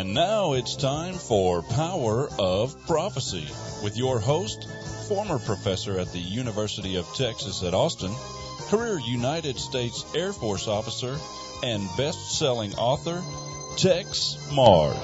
And now it's time for Power of Prophecy with your host, former professor at the University of Texas at Austin, career United States Air Force officer, and best-selling author, Tex Mars.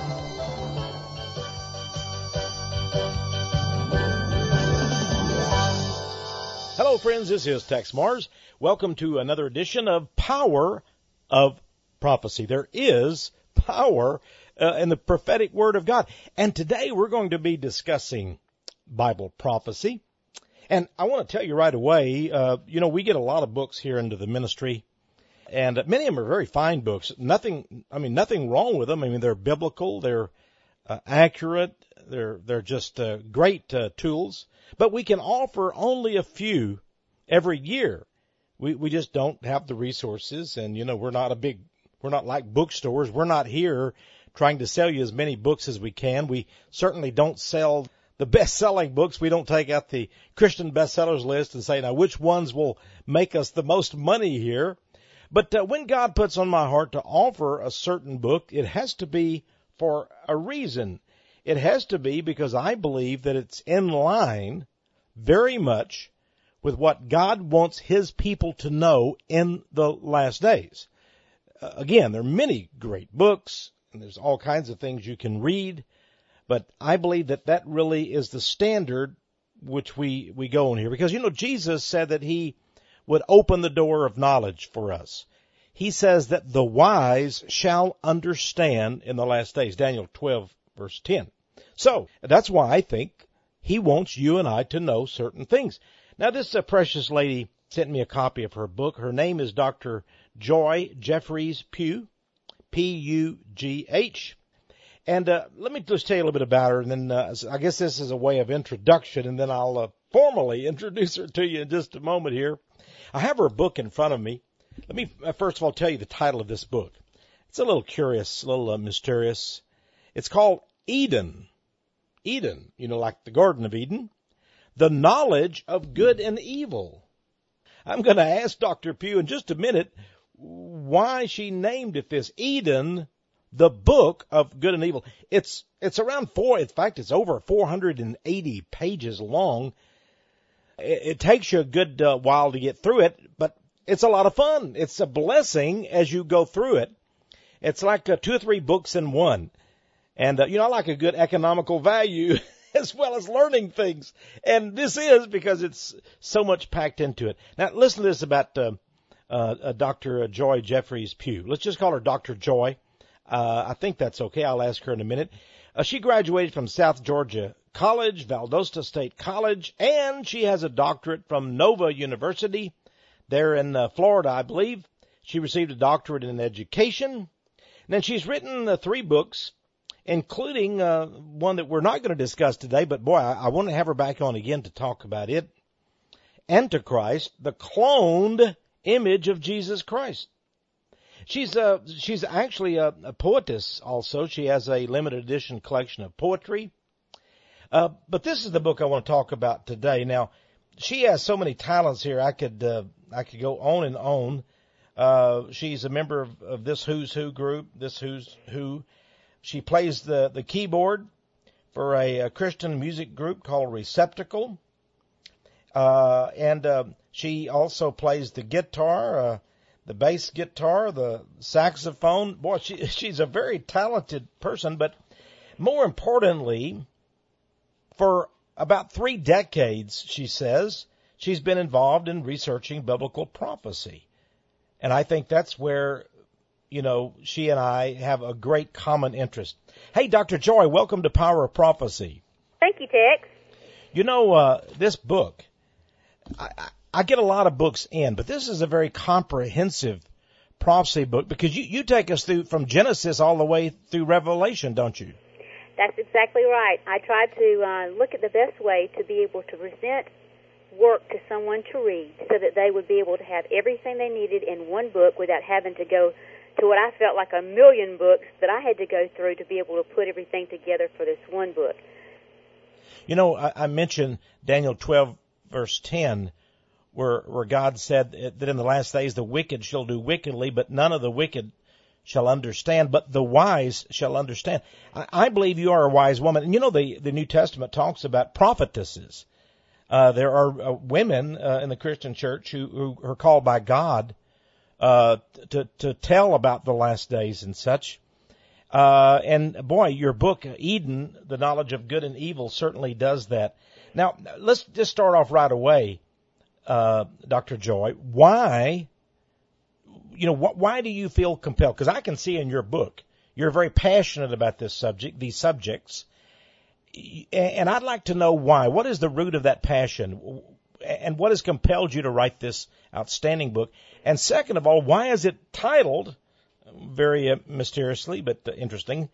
Hello, friends. This is Tex Mars. Welcome to another edition of Power of Prophecy. There is power in the prophetic Word of God. And today we're going to be discussing Bible prophecy. And I want to tell you right away, we get a lot of books here into the ministry. And many of them are very fine books. Nothing wrong with them. I mean, they're biblical. They're accurate. They're just great tools. But we can offer only a few every year. We just don't have the resources, and we're not like bookstores. We're not here trying to sell you as many books as we can. We certainly don't sell the best-selling books. We don't take out the Christian bestsellers list and say, now, which ones will make us the most money here? But when God puts on my heart to offer a certain book, it has to be for a reason. It has to be because I believe that it's in line very much with what God wants His people to know in the last days. Again, there are many great books, and there's all kinds of things you can read, but I believe that really is the standard which we go on here. Because, Jesus said that He would open the door of knowledge for us. He says that the wise shall understand in the last days, Daniel 12, verse 10. So, that's why I think He wants you and I to know certain things. Now, this precious lady sent me a copy of her book. Her name is Dr. Joy Jeffries Pugh, P-U-G-H. And let me just tell you a little bit about her, and then I guess this is a way of introduction, and then I'll formally introduce her to you in just a moment here. I have her book in front of me. Let me first of all tell you the title of this book. It's a little curious, a little mysterious. It's called Eden. Eden, like the Garden of Eden. The Knowledge of Good and Evil. I'm going to ask Dr. Pugh in just a minute why she named it this. Eden, the book of good and evil. It's around it's over 480 pages long. It takes you a good while to get through it, but it's a lot of fun. It's a blessing as you go through it. It's like 2 or 3 books in one. And, I like a good economical value as well as learning things. And this is because it's so much packed into it. Now, listen to this about Dr. Joy Jeffries Pugh. Let's just call her Dr. Joy. I think that's okay. I'll ask her in a minute. She graduated from South Georgia College, Valdosta State College, and she has a doctorate from Nova University there in Florida, I believe. She received a doctorate in education. And then she's written 3 books, including one that we're not going to discuss today, but boy, I want to have her back on again to talk about it. Antichrist, the cloned image of Jesus Christ. She's actually a poetess also. She has a limited edition collection of poetry. But this is the book I want to talk about today. Now, she has so many talents here. I could go on and on. She's a member of this Who's Who group, this Who's Who. She plays the keyboard for a Christian music group called Receptacle. And she also plays the guitar, the bass guitar, the saxophone. Boy, she's a very talented person, but more importantly, for about 3 decades, she says, she's been involved in researching biblical prophecy. And I think that's where, she and I have a great common interest. Hey, Dr. Joy, welcome to Power of Prophecy. Thank you, Tex. This book, I get a lot of books in, but this is a very comprehensive prophecy book because you take us through from Genesis all the way through Revelation, don't you? That's exactly right. I try to look at the best way to be able to present work to someone to read so that they would be able to have everything they needed in one book without having to go to what I felt like 1,000,000 books that I had to go through to be able to put everything together for this one book. I mentioned Daniel 12, verse 10, where God said that in the last days the wicked shall do wickedly, but none of the wicked shall understand, but the wise shall understand. I believe you are a wise woman. And you know, the New Testament talks about prophetesses. There are women in the Christian church who are called by God to tell about the last days and such. And boy, your book, Eden, The Knowledge of Good and Evil, certainly does that. Now, let's just start off right away, Dr. Joy. Why do you feel compelled? Because I can see in your book, you're very passionate about these subjects. And I'd like to know why. What is the root of that passion? And what has compelled you to write this outstanding book? And second of all, why is it titled, very mysteriously but interesting,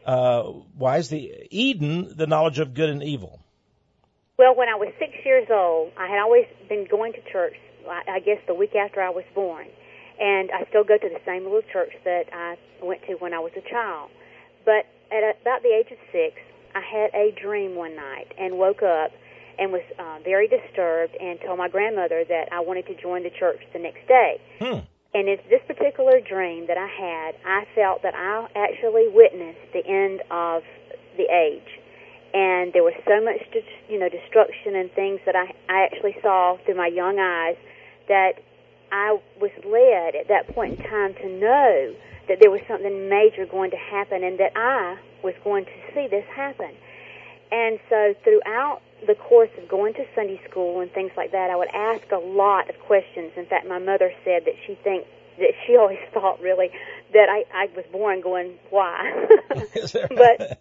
why is the Eden, the knowledge of good and evil? Well, when I was 6 years old, I had always been going to church, I guess the week after I was born. And I still go to the same little church that I went to when I was a child. But at about the age of 6, I had a dream one night and woke up and was very disturbed and told my grandmother that I wanted to join the church the next day. And it's this particular dream that I had, I felt that I actually witnessed the end of the age. And there was so much, destruction and things that I actually saw through my young eyes that I was led at that point in time to know that there was something major going to happen and that I was going to see this happen. And so throughout the course of going to Sunday school and things like that, I would ask a lot of questions. In fact, my mother said that she always thought really that I was born going, why? But,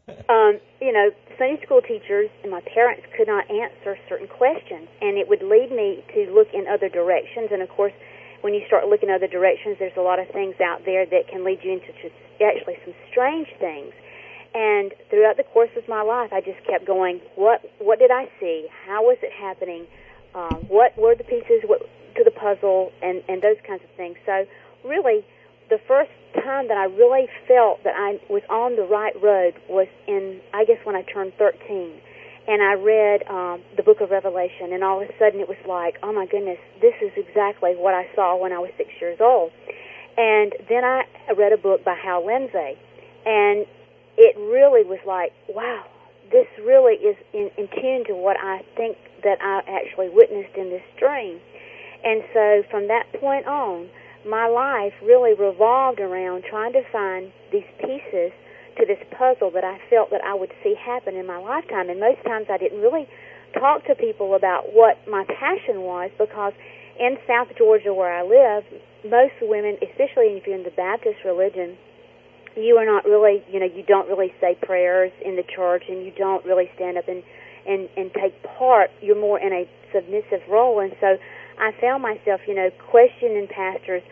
Sunday school teachers and my parents could not answer certain questions, and it would lead me to look in other directions. And, of course, when you start looking other directions, there's a lot of things out there that can lead you into actually some strange things. And throughout the course of my life, I just kept going, what did I see? How was it happening? What were the pieces to the puzzle and those kinds of things? So really, the first time that I really felt that I was on the right road was when I turned 13. And I read the book of Revelation, and all of a sudden it was like, oh my goodness, this is exactly what I saw when I was 6 years old. And then I read a book by Hal Lindsey, and it really was like, wow, this really is in tune to what I think that I actually witnessed in this dream. And so from that point on, my life really revolved around trying to find these pieces to this puzzle that I felt that I would see happen in my lifetime. And most times I didn't really talk to people about what my passion was, because in South Georgia where I live, most women, especially if you're in the Baptist religion, you are not really, you don't really say prayers in the church, and you don't really stand up and take part. You're more in a submissive role. And so I found myself, questioning pastors,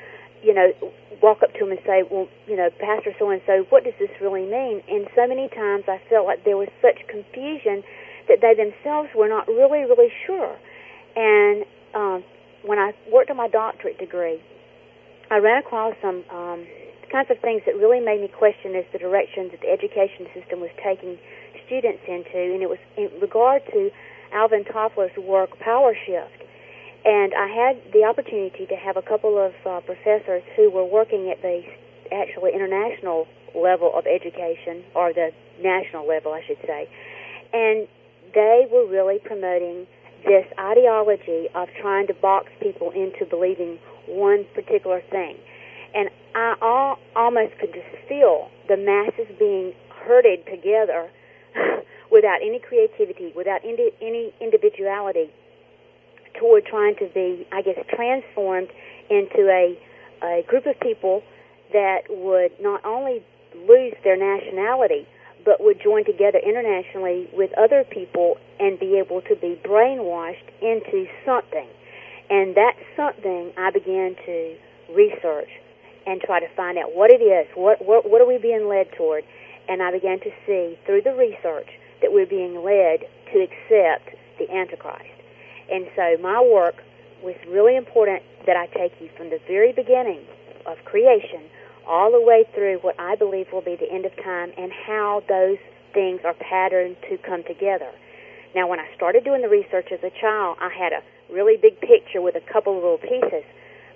walk up to them and say, well, Pastor so-and-so, what does this really mean? And so many times I felt like there was such confusion that they themselves were not really, really sure. And when I worked on my doctorate degree, I ran across some kinds of things that really made me question as the direction that the education system was taking students into, and it was in regard to Alvin Toffler's work, Power Shift. And I had the opportunity to have a couple of professors who were working at the actually international level of education, or the national level, I should say. And they were really promoting this ideology of trying to box people into believing one particular thing. And I almost could just feel the masses being herded together without any creativity, without any individuality, toward trying to be, transformed into a group of people that would not only lose their nationality, but would join together internationally with other people and be able to be brainwashed into something. And that something I began to research and try to find out what it is, what are we being led toward. And I began to see through the research that we're being led to accept the Antichrist. And so my work was really important that I take you from the very beginning of creation all the way through what I believe will be the end of time, and how those things are patterned to come together. Now, when I started doing the research as a child, I had a really big picture with a couple of little pieces.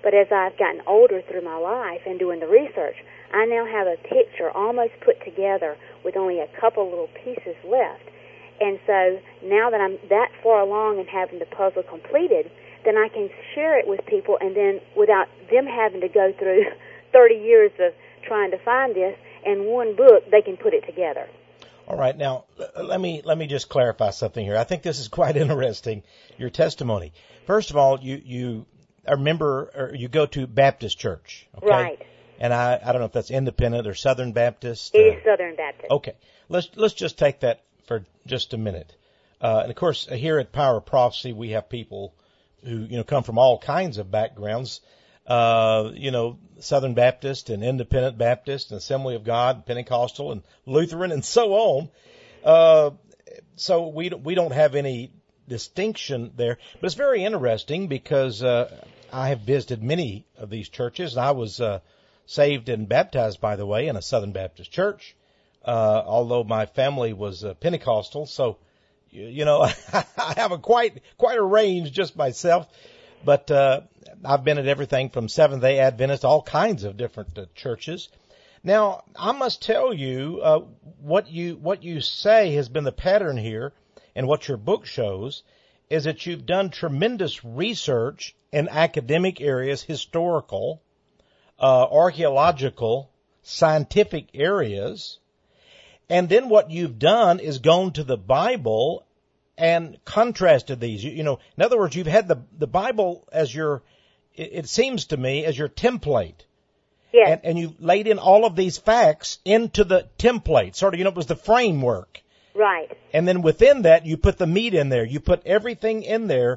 But as I've gotten older through my life and doing the research, I now have a picture almost put together with only a couple little pieces left. And so now that I'm that far along in having the puzzle completed, then I can share it with people, and then without them having to go through 30 years of trying to find this, in one book, they can put it together. All right. Now, let me just clarify something here. I think this is quite interesting, your testimony. First of all, you go to Baptist church, okay? Right. And I don't know if that's independent or Southern Baptist. It is Southern Baptist. Okay. Let's just take that for just a minute. And of course, here at Power of Prophecy, we have people who come from all kinds of backgrounds. Southern Baptist and Independent Baptist and Assembly of God, Pentecostal and Lutheran and so on. So we don't have any distinction there. But it's very interesting because I have visited many of these churches. I was saved and baptized, by the way, in a Southern Baptist church, although my family was Pentecostal. So, I have quite a range just myself. But I've been at everything from Seventh-day Adventist, all kinds of different churches. Now, I must tell you, what you say has been the pattern here, and what your book shows, is that you've done tremendous research in academic areas, historical, archaeological, scientific areas, and then what you've done is gone to the Bible and contrasted these. In other words, you've had the Bible as it seems to me, as your template. Yes. And you laid in all of these facts into the template. Sort of, it was the framework. Right. And then within that, you put the meat in there. You put everything in there.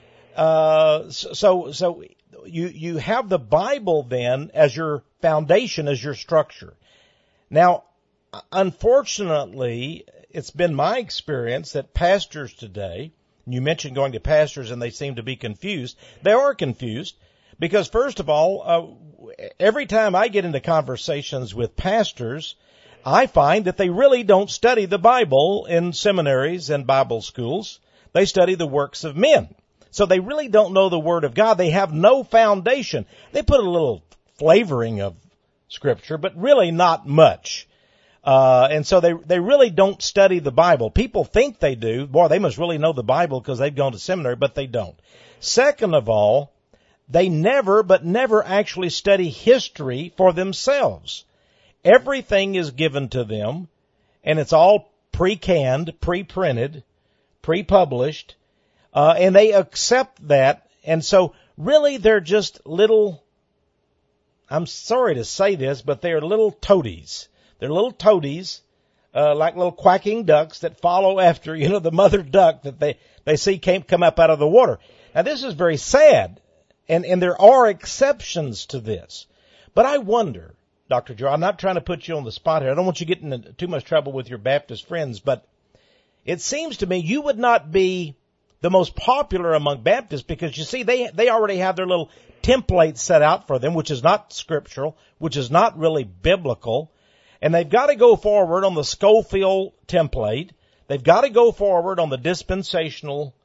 So you have the Bible then as your foundation, as your structure. Now, unfortunately, it's been my experience that pastors today, you mentioned going to pastors and they seem to be confused. They are confused because, first of all, every time I get into conversations with pastors, I find that they really don't study the Bible in seminaries and Bible schools. They study the works of men. So they really don't know the Word of God. They have no foundation. They put a little flavoring of Scripture, but really not much. And so they really don't study the Bible. People think they do. Boy, they must really know the Bible because they've gone to seminary, but they don't. Second of all, they never actually study history for themselves. Everything is given to them, and it's all pre-canned, pre-printed, pre-published, and they accept that. And so really they're just little, I'm sorry to say this, but they're little toadies. They're little toadies, like little quacking ducks that follow after, the mother duck that they see come up out of the water. Now this is very sad, and there are exceptions to this. But I wonder, Dr. Joe, I'm not trying to put you on the spot here. I don't want you getting into too much trouble with your Baptist friends, but it seems to me you would not be the most popular among Baptists because, you see, they already have their little template set out for them, which is not scriptural, which is not really biblical. And they've got to go forward on the Schofield template. They've got to go forward on the dispensational,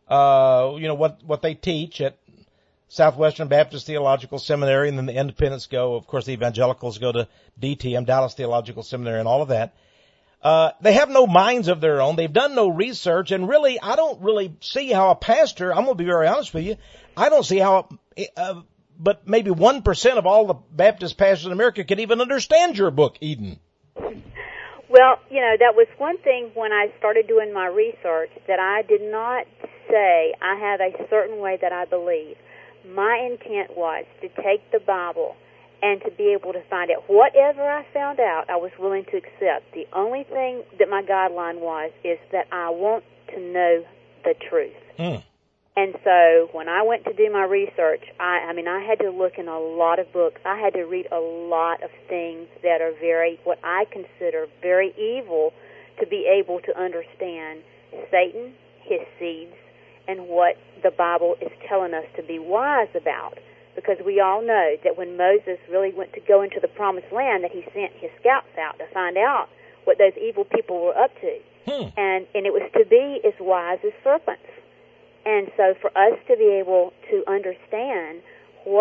what they teach at Southwestern Baptist Theological Seminary, and then the independents go, of course, the evangelicals go to DTM, Dallas Theological Seminary, and all of that. They have no minds of their own. They've done no research, and really, I don't really see how a pastor, I'm going to be very honest with you, I don't see how but maybe 1% of all the Baptist pastors in America could even understand your book, Eden. Well, that was one thing when I started doing my research that I did not say I have a certain way that I believe. My intent was to take the Bible and to be able to find out whatever I found out, I was willing to accept. The only thing that my guideline is that I want to know the truth. And so when I went to do my research, I had to look in a lot of books. I had to read a lot of things that are what I consider very evil, to be able to understand Satan, his seeds, and what the Bible is telling us to be wise about. Because we all know that when Moses really went to go into the Promised Land, that he sent his scouts out to find out what those evil people were up to. And it was to be as wise as serpents. And so for us to be able to understand what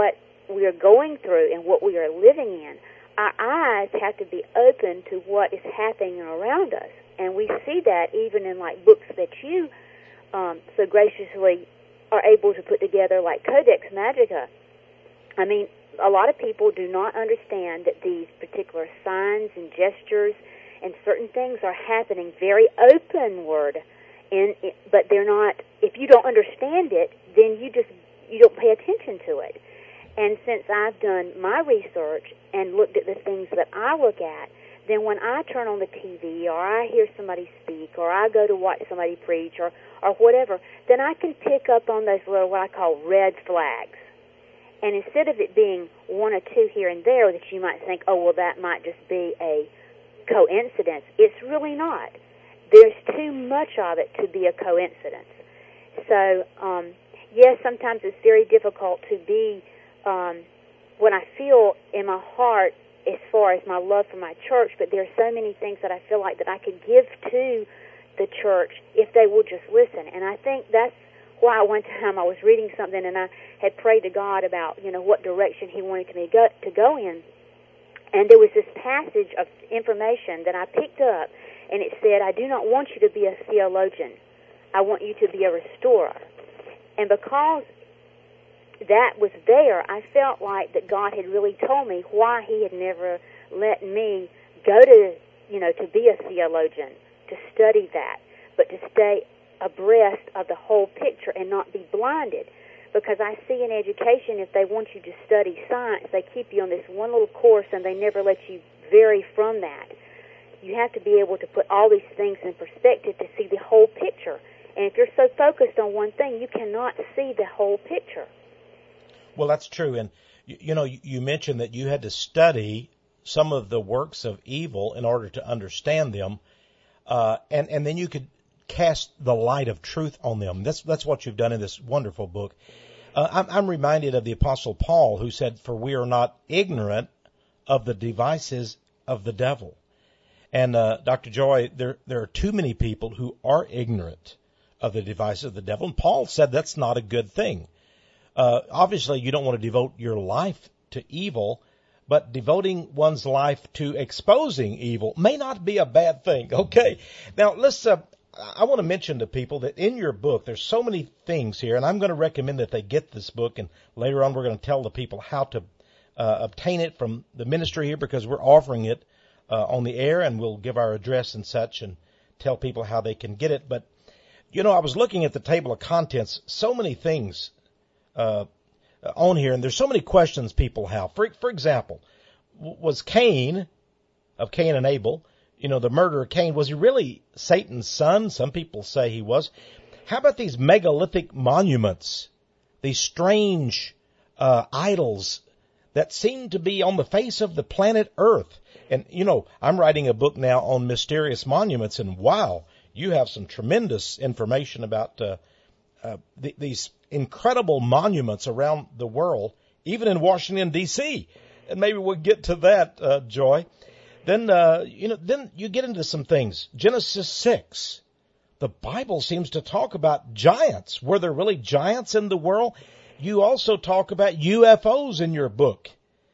we are going through and what we are living in, our eyes have to be open to what is happening around us. And we see that even in like books that you so graciously are able to put together, like Codex Magica. I mean, a lot of people do not understand that these particular signs and gestures and certain things are happening very openward, but they're not. If you don't understand it, then you don't pay attention to it. And since I've done my research and looked at the things that I look at, then when I turn on the TV or I hear somebody speak or I go to watch somebody preach or whatever, then I can pick up on those little, what I call red flags. And instead of it being one or two here and there that you might think, oh, well, that might just be a coincidence, it's really not. There's too much of it to be a coincidence. So, yes, sometimes it's very difficult to be, when I feel in my heart as far as my love for my church, but there are so many things that I feel like that I could give to the church if they will just listen. And I think that's why one time I was reading something and I had prayed to God about, what direction He wanted me to go in. And there was this passage of information that I picked up, and it said, I do not want you to be a theologian. I want you to be a restorer. And because that was there, I felt like that God had really told me why He had never let me go to, to be a theologian, to study that, but to stay abreast of the whole picture and not be blinded. Because I see in education, if they want you to study science, they keep you on this one little course and they never let you vary from that. You have to be able to put all these things in perspective to see the whole picture. And if you're so focused on one thing, you cannot see the whole picture. Well, that's true. And, you mentioned that you had to study some of the works of evil in order to understand them. And then you could cast the light of truth on them. That's what you've done in this wonderful book. I'm reminded of the Apostle Paul, who said, for we are not ignorant of the devices of the devil. And Dr. Joy, there are too many people who are ignorant of the devices of the devil. And Paul said that's not a good thing. Obviously, you don't want to devote your life to evil, but devoting one's life to exposing evil may not be a bad thing. Okay. Now, I want to mention to people that in your book, there's so many things here, and I'm going to recommend that they get this book, and later on we're going to tell the people how to obtain it from the ministry here, because we're offering it on the air, and we'll give our address and such and tell people how they can get it. But, I was looking at the table of contents, so many things on here, and there's so many questions people have. For example, was Cain, of Cain and Abel, the murderer Cain, was he really Satan's son? Some people say he was. How about these megalithic monuments, these strange idols that seem to be on the face of the planet Earth? And, I'm writing a book now on mysterious monuments, and wow, you have some tremendous information about these incredible monuments around the world, even in Washington, D.C. And maybe we'll get to that, Joy. Then, then you get into some things. Genesis 6. The Bible seems to talk about giants. Were there really giants in the world? You also talk about UFOs in your book.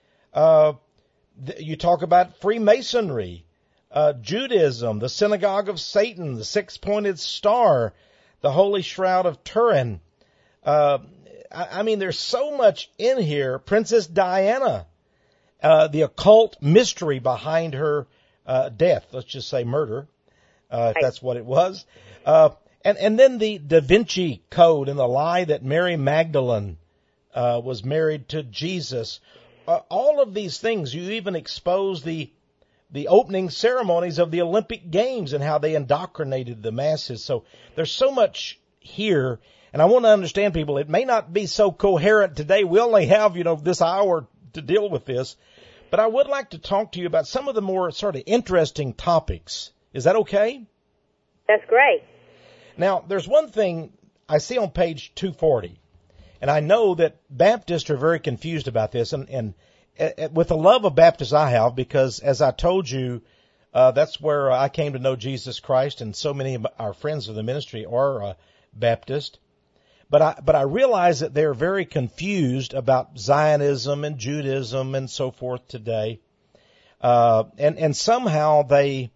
You talk about Freemasonry, Judaism, the Synagogue of Satan, the Six-Pointed Star, the Holy Shroud of Turin. There's so much in here. Princess Diana. The occult mystery behind her death, let's just say murder, if that's what it was. And then the Da Vinci Code and the lie that Mary Magdalene was married to Jesus. All of these things, you even expose the opening ceremonies of the Olympic Games and how they indoctrinated the masses. So there's so much here, and I want to understand people. It may not be so coherent today. We only have, this hour to deal with this. But I would like to talk to you about some of the more sort of interesting topics. Is that okay? That's great. Now, there's one thing I see on page 240, and I know that Baptists are very confused about this, and with the love of Baptists I have, because as I told you, that's where I came to know Jesus Christ, and so many of our friends of the ministry are Baptist. But I realize that they're very confused about Zionism and Judaism and so forth today. And somehow they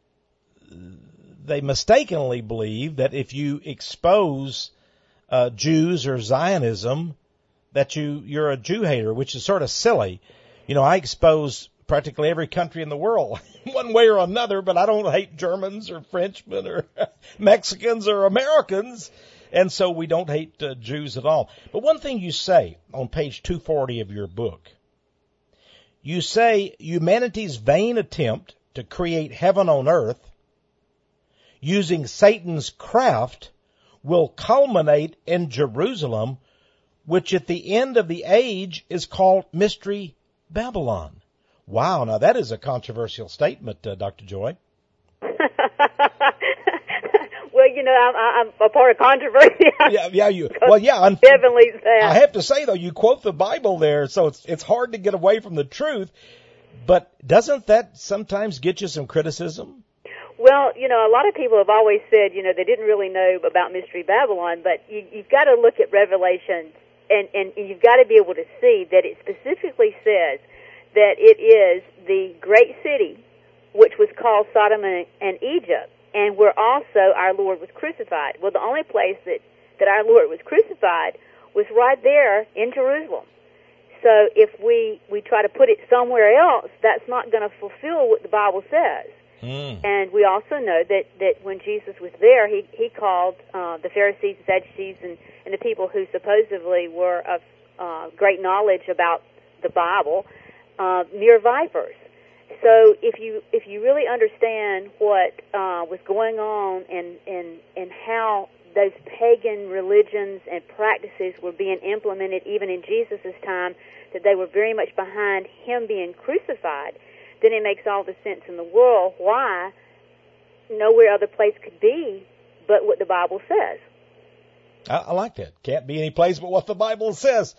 mistakenly believe that if you expose Jews or Zionism, that you're a Jew hater, which is sort of silly. You know, I expose practically every country in the world one way or another, but I don't hate Germans or Frenchmen or Mexicans or Americans, and so we don't hate Jews at all. But one thing you say on page 240 of your book, you say humanity's vain attempt to create heaven on earth using Satan's craft will culminate in Jerusalem, which at the end of the age is called Mystery Babylon. Wow, now that is a controversial statement, Dr. Joy. Well, you know, I'm a part of controversy. Definitely that. I have to say, though, you quote the Bible there, so it's hard to get away from the truth. But doesn't that sometimes get you some criticism? Well, you know, a lot of people have always said, you know, they didn't really know about Mystery Babylon, but you've got to look at Revelation, and you've got to be able to see that it specifically says that it is the great city, which was called Sodom and Egypt, and where also our Lord was crucified. Well, the only place that our Lord was crucified was right there in Jerusalem. So if we try to put it somewhere else, that's not going to fulfill what the Bible says. And we also know that when Jesus was there, he called the Pharisees, Sadducees, and the people who supposedly were of great knowledge about the Bible, mere vipers. So if you really understand what was going on and how those pagan religions and practices were being implemented even in Jesus' time, that they were very much behind him being crucified, then it makes all the sense in the world why nowhere other place could be but what the Bible says. I like that. Can't be any place but what the Bible says.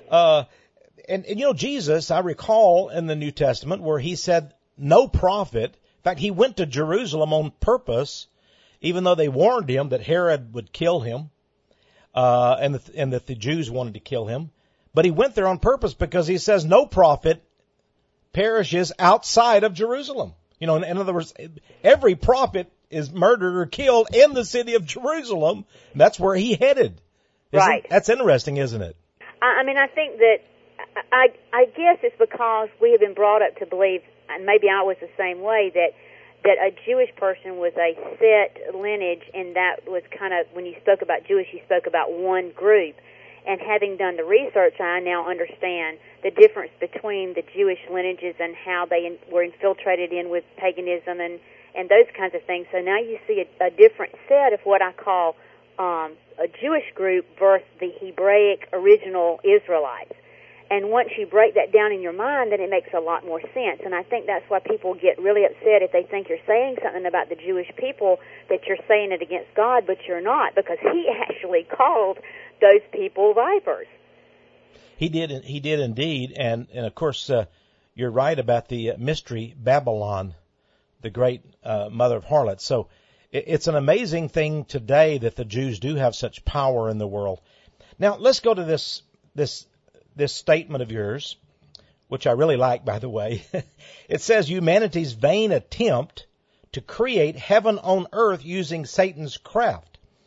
And you know, Jesus, I recall in the New Testament where he said no prophet, in fact, he went to Jerusalem on purpose, even though they warned him that Herod would kill him, and that the Jews wanted to kill him. But he went there on purpose because he says no prophet perishes outside of Jerusalem. You know, in other words, every prophet is murdered or killed in the city of Jerusalem. And that's where he headed. Right. That's interesting, isn't it? I mean, I think that, I guess it's because we have been brought up to believe, and maybe I was the same way, that a Jewish person was a set lineage, and that was kind of, when you spoke about Jewish, you spoke about one group. And having done the research, I now understand the difference between the Jewish lineages and how they were infiltrated in with paganism and those kinds of things. So now you see a different set of what I call a Jewish group versus the Hebraic original Israelites. And once you break that down in your mind, then it makes a lot more sense. And I think that's why people get really upset if they think you're saying something about the Jewish people, that you're saying it against God, but you're not, because he actually called those people vipers. He did indeed, and of course you're right about the Mystery Babylon, the great mother of harlots. So it's an amazing thing today that the Jews do have such power in the world. Now let's go to this statement of yours, which I really like, by the way. It says humanity's vain attempt to create heaven on earth using Satan's craft.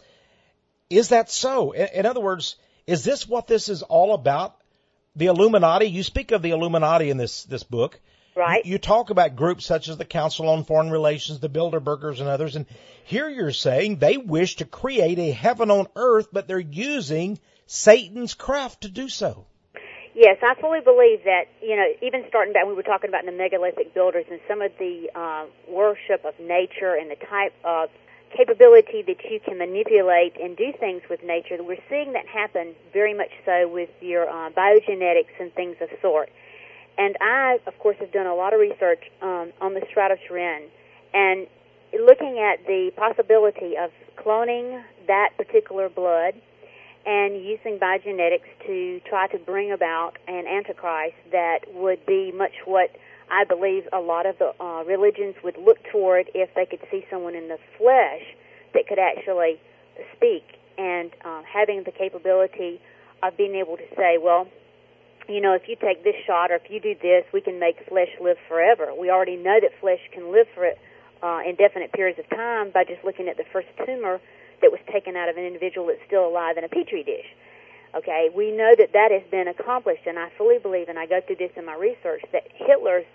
Is that so? In other words, is this what this is all about? The Illuminati? You speak of the Illuminati in this book. Right. You talk about groups such as the Council on Foreign Relations, the Bilderbergers, and others. And here you're saying they wish to create a heaven on earth, but they're using Satan's craft to do so. Yes, I fully believe that, you know, even starting back, we were talking about the megalithic builders and some of the worship of nature and the type of capability that you can manipulate and do things with nature. We're seeing that happen very much so with your biogenetics and things of sort. And I, of course, have done a lot of research on the Stratos Ren and looking at the possibility of cloning that particular blood and using biogenetics to try to bring about an antichrist that would be much what I believe a lot of the religions would look toward if they could see someone in the flesh that could actually speak and having the capability of being able to say, well, you know, if you take this shot or if you do this, we can make flesh live forever. We already know that flesh can live for indefinite periods of time by just looking at the first tumor that was taken out of an individual that's still alive in a petri dish. Okay, we know that that has been accomplished, and I fully believe, and I go through this in my research, that Hitler's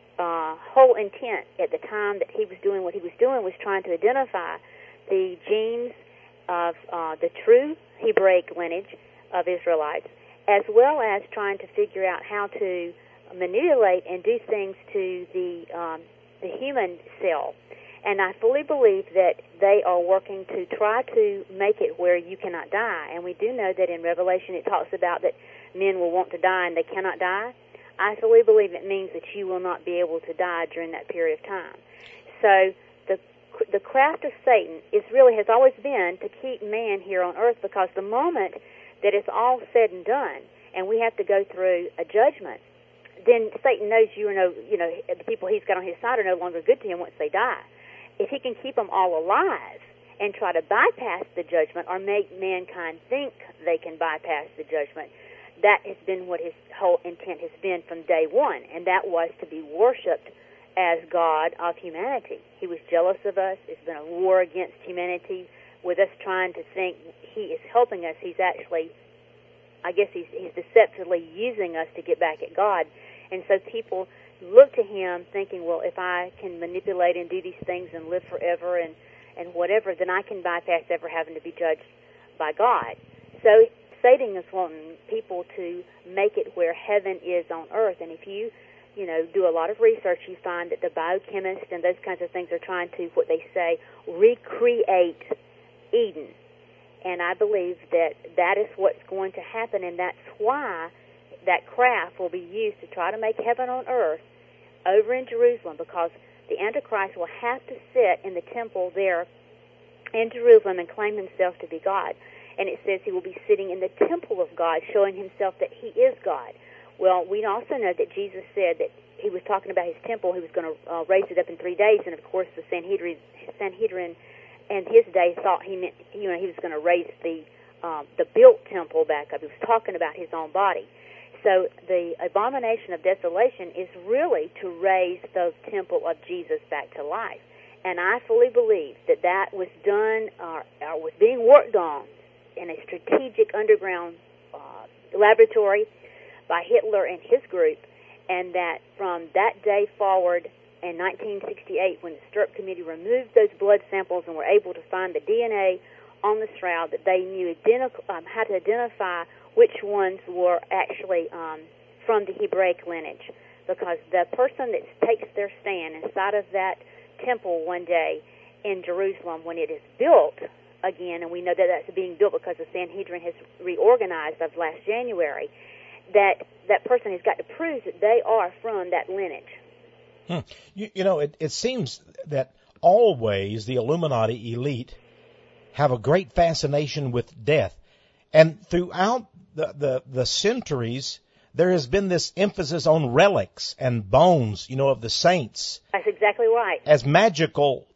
whole intent at the time that he was doing what he was doing was trying to identify the genes of the true Hebraic lineage of Israelites, as well as trying to figure out how to manipulate and do things to the human cell. And I fully believe that they are working to try to make it where you cannot die. And we do know that in Revelation it talks about that men will want to die and they cannot die. I fully believe it means that you will not be able to die during that period of time. So the craft of Satan has always been to keep man here on earth, because the moment that it's all said and done and we have to go through a judgment, then Satan knows the people he's got on his side are no longer good to him once they die. If he can keep them all alive and try to bypass the judgment or make mankind think they can bypass the judgment, that has been what his whole intent has been from day one, and that was to be worshipped as God of humanity. He was jealous of us. It's been a war against humanity with us trying to think he is helping us. He's actually, I guess he's deceptively using us to get back at God. And so people look to him thinking, well, if I can manipulate and do these things and live forever and whatever, then I can bypass ever having to be judged by God. So Satan is wanting people to make it where heaven is on earth. And if you do a lot of research, you find that the biochemists and those kinds of things are trying to, what they say, recreate Eden. And I believe that that is what's going to happen, and that's why that craft will be used to try to make heaven on earth over in Jerusalem, because the Antichrist will have to sit in the temple there in Jerusalem and claim himself to be God. And it says he will be sitting in the temple of God, showing himself that he is God. Well, we also know that Jesus said that he was talking about his temple. He was going to raise it up in 3 days, and of course the Sanhedrin and his day thought he meant, he was going to raise the built temple back up. He was talking about his own body. So the abomination of desolation is really to raise the temple of Jesus back to life. And I fully believe that that was done, or was being worked on in a strategic underground laboratory by Hitler and his group, and that from that day forward in 1968, when the Stirrup Committee removed those blood samples and were able to find the DNA on the shroud, that they knew how to identify which ones were actually from the Hebraic lineage. Because the person that takes their stand inside of that temple one day in Jerusalem, when it is built again, and we know that that's being built because the Sanhedrin has reorganized of last January, that person has got to prove that they are from that lineage. It seems that always the Illuminati elite have a great fascination with death. And throughout the centuries, there has been this emphasis on relics and bones, of the saints. That's exactly right. As magical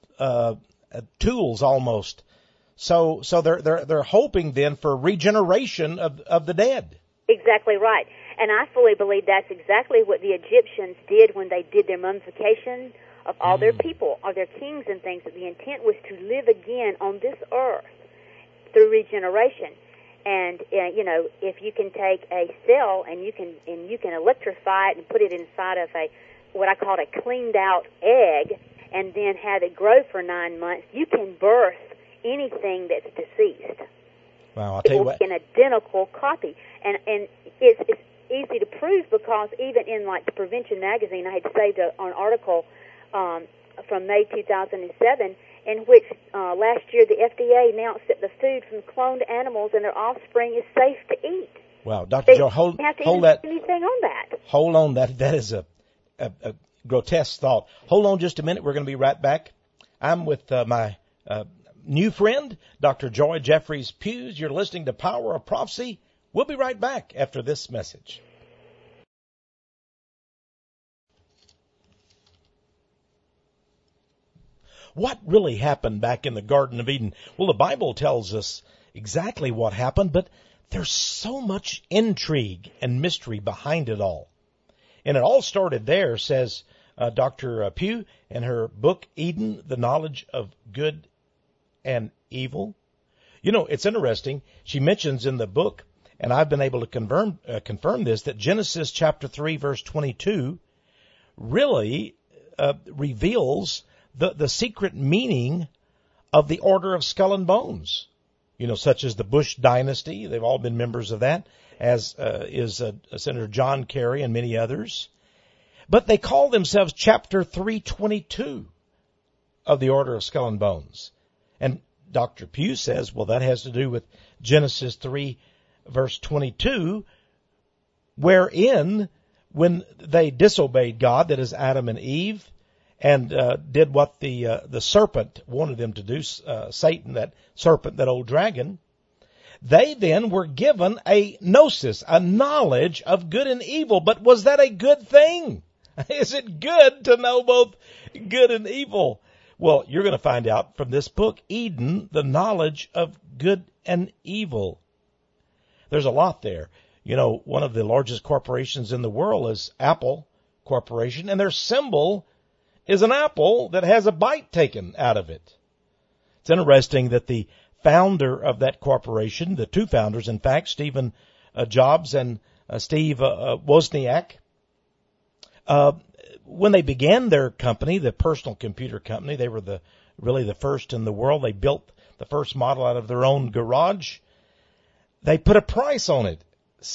tools almost. So they're hoping then for regeneration of the dead. Exactly right. And I fully believe that's exactly what the Egyptians did when they did their mummification of all their people, or their kings and things. That the intent was to live again on this earth through regeneration. And if you can take a cell and you can electrify it and put it inside of what I call a cleaned out egg, and then have it grow for 9 months, you can birth anything that's deceased. Wow, I'll tell you what. It will be an identical copy, and it's easy to prove, because even in the Prevention magazine, I had saved an article from May 2007. In which last year the FDA announced that the food from cloned animals and their offspring is safe to eat. Wow, Dr. Joe, hold that. Anything on that? Hold on, that is a grotesque thought. Hold on just a minute. We're going to be right back. I'm with my new friend, Dr. Joy Jeffries Hughes. You're listening to Power of Prophecy. We'll be right back after this message. What really happened back in the Garden of Eden? Well, the Bible tells us exactly what happened, but there's so much intrigue and mystery behind it all. And it all started there, says Dr. Pugh in her book, Eden, the Knowledge of Good and Evil. You know, it's interesting. She mentions in the book, and I've been able to confirm this, that Genesis chapter 3, verse 22 really reveals the secret meaning of the Order of Skull and Bones. You know, such as the Bush dynasty. They've all been members of that, as is Senator John Kerry and many others. But they call themselves chapter 322 of the Order of Skull and Bones. And Dr. Pugh says, well, that has to do with Genesis 3, verse 22, wherein when they disobeyed God, that is Adam and Eve, and did what the serpent wanted them to do, Satan, that serpent, that old dragon, they then were given a gnosis, a knowledge of good and evil. But was that a good thing? Is it good to know both good and evil? Well, you're going to find out from this book, Eden, the Knowledge of Good and Evil. There's a lot there. You know, one of the largest corporations in the world is Apple Corporation, and their symbol is an apple that has a bite taken out of it. It's interesting that the founder of that corporation, the two founders, in fact, Stephen Jobs and Steve Wozniak, when they began their company, the personal computer company, they were really the first in the world. They built the first model out of their own garage. They put a price on it,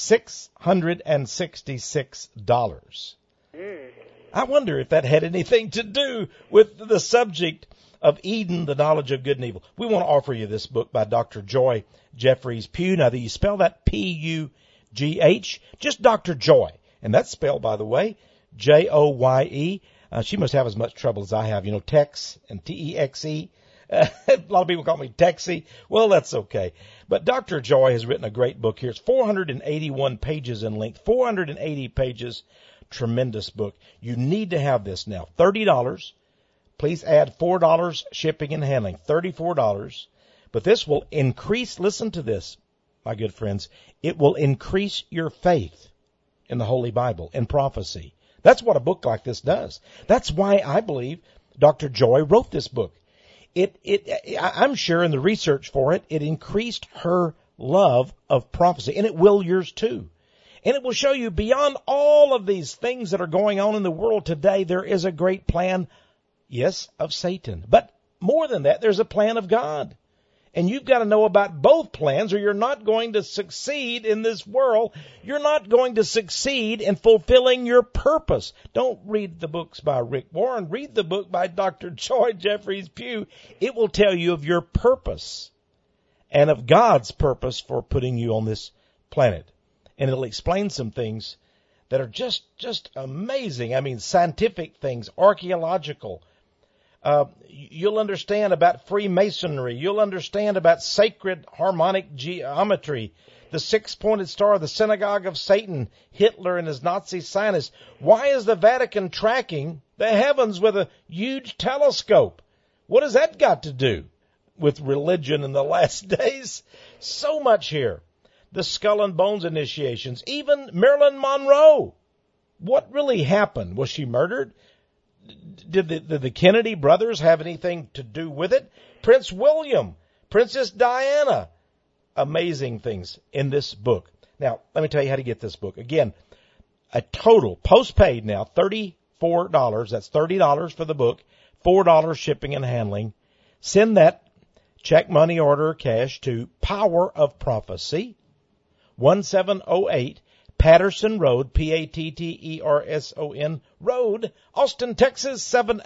$666. I wonder if that had anything to do with the subject of Eden, the Knowledge of Good and Evil. We want to offer you this book by Dr. Joy Jeffries Pugh. Now, do you spell that P-U-G-H? Just Dr. Joy. And that's spelled, by the way, J-O-Y-E. She must have as much trouble as I have. You know, Tex and T-E-X-E. A lot of people call me Texie. Well, that's okay. But Dr. Joy has written a great book here. It's 481 pages in length, 480 pages. Tremendous book. You need to have this now. $30. Please add $4 shipping and handling. $34. But this will increase, listen to this, my good friends. It will increase your faith in the Holy Bible, in prophecy. That's what a book like this does. That's why I believe Dr. Joy wrote this book. I'm sure in the research for it, it increased her love of prophecy, and it will yours too. And it will show you beyond all of these things that are going on in the world today, there is a great plan, yes, of Satan. But more than that, there's a plan of God. And you've got to know about both plans, or you're not going to succeed in this world. You're not going to succeed in fulfilling your purpose. Don't read the books by Rick Warren. Read the book by Dr. Joy Jeffries Pugh. It will tell you of your purpose and of God's purpose for putting you on this planet. And it'll explain some things that are just amazing. I mean, scientific things, archaeological. You'll understand about Freemasonry. You'll understand about sacred harmonic geometry, the six-pointed star, the synagogue of Satan, Hitler and his Nazi scientists. Why is the Vatican tracking the heavens with a huge telescope? What has that got to do with religion in the last days? So much here. The Skull and Bones initiations, even Marilyn Monroe. What really happened? Was she murdered? Did the Kennedy brothers have anything to do with it? Prince William, Princess Diana. Amazing things in this book. Now, let me tell you how to get this book. Again, a total, postpaid now, $34. That's $30 for the book, $4 shipping and handling. Send that check, money order, or cash to Power of Prophecy, 1708 Patterson Road, Patterson Road, Austin, Texas,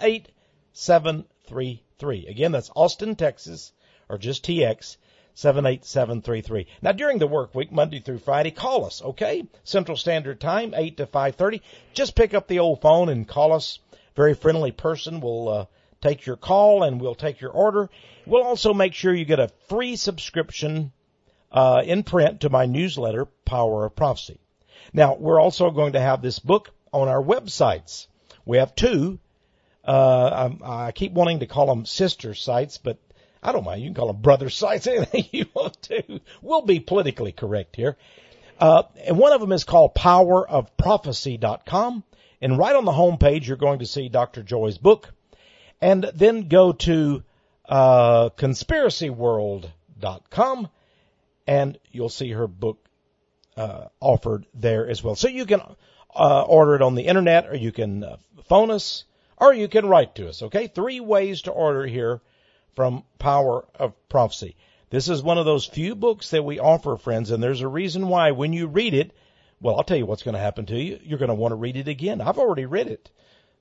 78733. Again, that's Austin, Texas, or just TX, 78733. Now, during the work week, Monday through Friday, call us, okay? Central Standard Time, 8 to 5:30. Just pick up the old phone and call us. Very friendly person will take your call, and we'll take your order. We'll also make sure you get a free subscription in print to my newsletter, Power of Prophecy. Now, we're also going to have this book on our websites. We have two. I keep wanting to call them sister sites, but I don't mind. You can call them brother sites, anything you want to. We'll be politically correct here. And one of them is called powerofprophecy.com. And right on the home page, you're going to see Dr. Joy's book. And then go to conspiracyworld.com, and you'll see her book offered there as well. So you can order it on the internet, or you can phone us, or you can write to us, okay? 3 ways to order here from Power of Prophecy. This is one of those few books that we offer, friends, and there's a reason why. When you read it, well, I'll tell you what's going to happen to you. You're going to want to read it again. I've already read it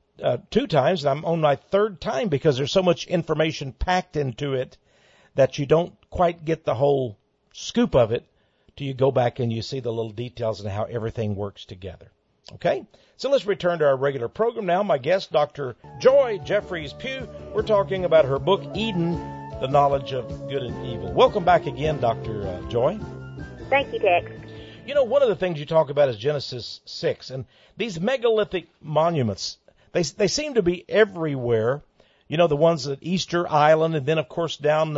2 times, and I'm on my 3rd time because there's so much information packed into it that you don't quite get the whole scoop of it till you go back and you see the little details and how everything works together. Okay? So let's return to our regular program now. My guest, Dr. Joy Jeffries Pugh. We're talking about her book, Eden, The Knowledge of Good and Evil. Welcome back again, Dr. Joy. Thank you, Tex. You know, one of the things you talk about is Genesis 6, and these megalithic monuments, they seem to be everywhere. You know, the ones at Easter Island, and then, of course, down